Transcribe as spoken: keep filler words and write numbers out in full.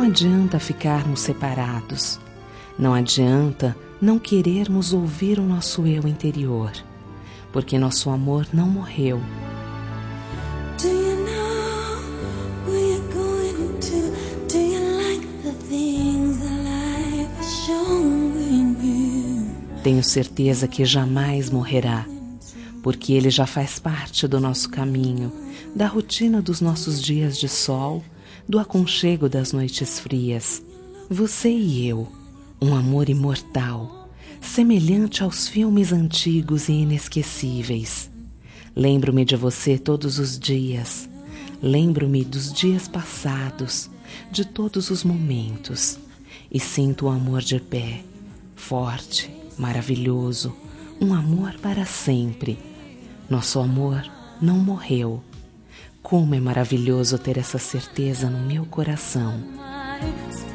adianta ficarmos separados. Não adianta não querermos ouvir o nosso eu interior, porque nosso amor não morreu. Do you know where you're going to? Do you like the things that life is showing you? Tenho certeza que jamais morrerá, porque ele já faz parte do nosso caminho, da rotina dos nossos dias de sol, do aconchego das noites frias. Você e eu, um amor imortal, semelhante aos filmes antigos e inesquecíveis. Lembro-me de você todos os dias. Lembro-me dos dias passados, de todos os momentos, e sinto o amor de pé, forte, maravilhoso, um amor para sempre. Nosso amor não morreu. Como é maravilhoso ter essa certeza no meu coração.